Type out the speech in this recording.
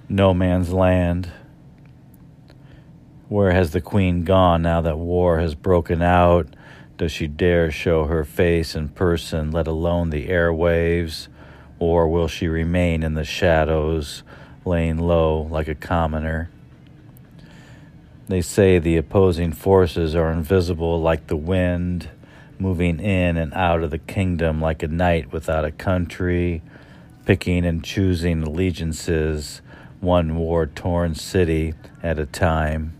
no man's land. Where has the queen gone now that war has broken out? Does she dare show her face in person, let alone the airwaves? Or will she remain in the shadows, laying low like a commoner? They say the opposing forces are invisible like the wind, moving in and out of the kingdom like a knight without a country, picking and choosing allegiances, one war-torn city at a time.